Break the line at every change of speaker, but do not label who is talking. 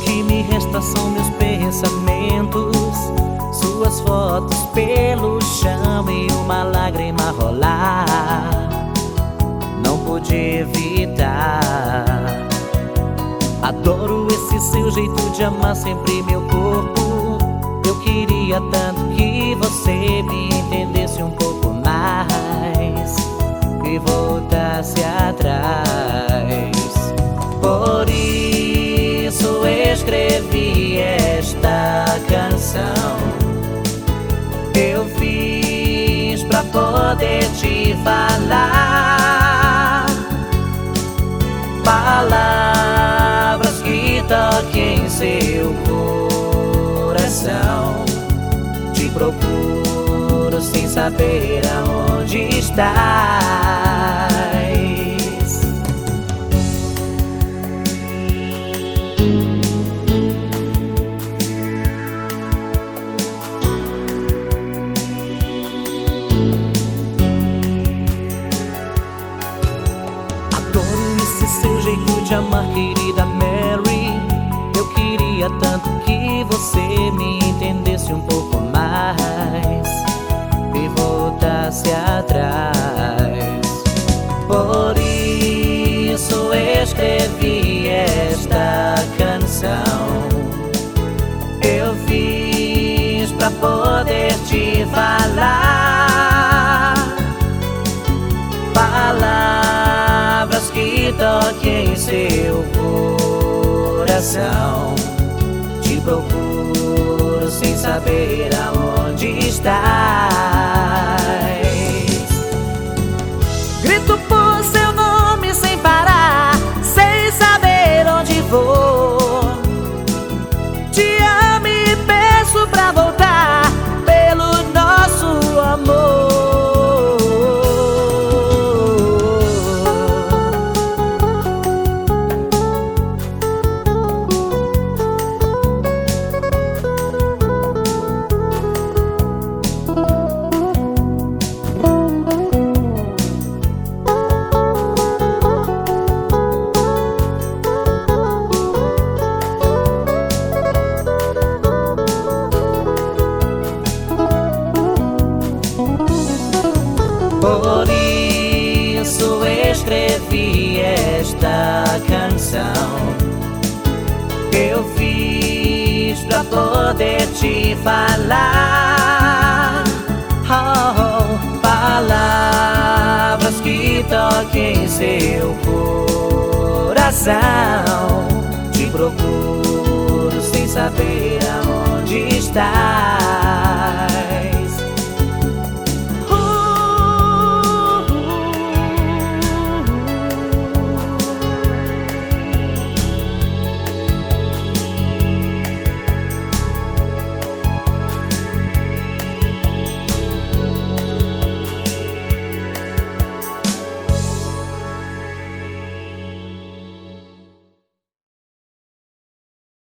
que me resta são meus pensamentos, suas fotos pelo chão e uma lágrima rolar. Não pude evitar. Adoro esse seu jeito de amar sempre meu corpo. Eu queria tanto que você me entendesse um pouco mais e voltasse atrás. Por isso escrevi esta canção. Eu fiz pra poder te falar palavras que toquem seu coração. Te procuro sem saber aonde estás. Seu jeito de amar, querida Mary. Eu queria tanto que você me entendesse um pouco mais e voltasse atrás. Por isso escrevi esta canção. Eu fiz pra poder te falar palavras que toquem seu coração. Te procuro sem saber aonde estás. Grito por seu nome sem parar, sem saber onde vou. Te amo e peço pra voltar pelo nosso amor. Por isso escrevi esta canção. Eu fiz pra poder te falar palavras que toquem seu coração. Te procuro sem saber aonde estás.